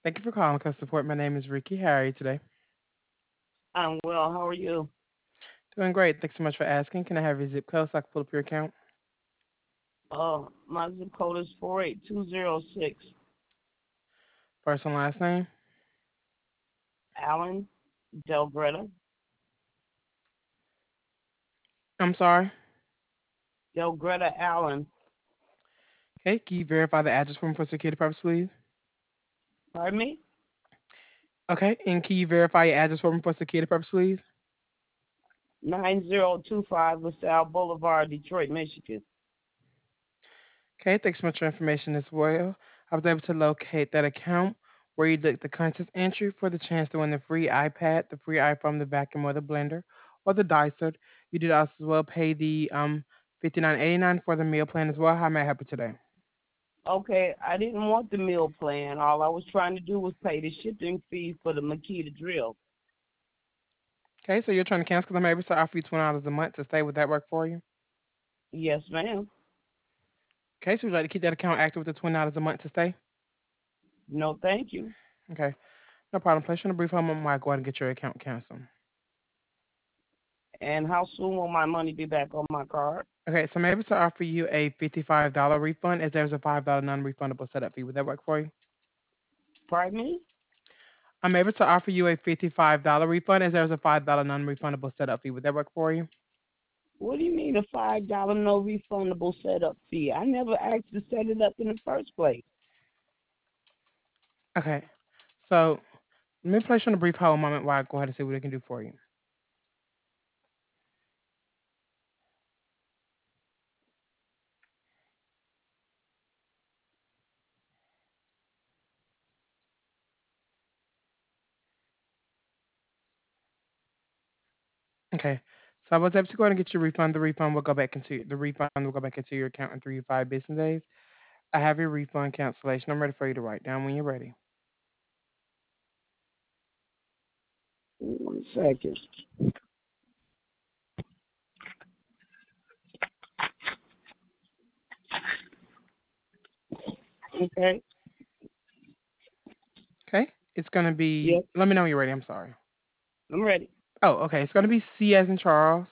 Thank you for calling Customer Support. My name is Ricky. How are you today? I'm well. How are you? Doing great. Thanks so much for asking. Can I have your zip code so I can pull up your account? My zip code is 48206. First and last name? Allen Del Greta. I'm sorry. Del Greta Allen. Okay, can you verify the address for me for security purpose, please? Pardon me? Okay, and can you verify your address for me for security purpose, please? 9025 LaSalle Boulevard, Detroit, Michigan. Okay, thanks so much for your information as well. I was able to locate that account where you did the contest entry for the chance to win the free iPad, the free iPhone, the vacuum, or the blender, or the dicer. You did also as well pay the $59.89 for the meal plan as well. How may I help you today? Okay, I didn't want the meal plan. All I was trying to do was pay the shipping fee for the Makita drill. Okay, so you're trying to cancel because I'm able to offer you $20 a month to stay. Would that work for you? Yes, ma'am. Okay, so would you like to keep that account active with the $20 a month to stay? No, thank you. Okay, no problem. Place you on a brief moment while I go ahead and get your account canceled. And how soon will my money be back on my card? Okay, so I'm able to offer you a $55 refund as there's a $5 non-refundable setup fee. Would that work for you? Pardon me? I'm able to offer you a $55 refund as there's a $5 non-refundable setup fee. Would that work for you? What do you mean a $5 no refundable setup fee? I never asked to set it up in the first place. Okay, so let me place you on a brief hold moment while I go ahead and see what I can do for you. Okay, so I was able to go ahead and get your refund. The refund will go back into your account in 3 to 5 business days. I have your refund cancellation. I'm ready for you to write down when you're ready. 1 second. Okay. Okay, it's gonna be. Yep. Let me know when you're ready. I'm sorry. I'm ready. Oh, okay. It's gonna be C as in Charles,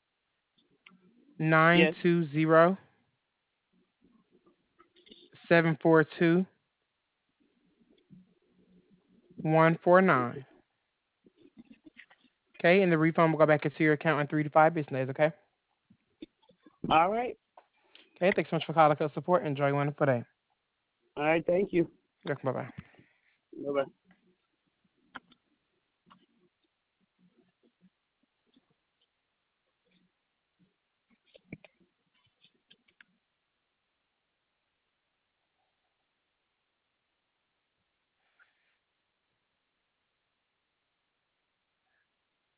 nine Yes. two zero 742 149. Okay, and the refund will go back into your account in 3 to 5 business days. Okay. All right. Okay. Thanks so much for calling us support. Enjoy your wonderful day. All right. Thank you. Bye bye. Bye bye.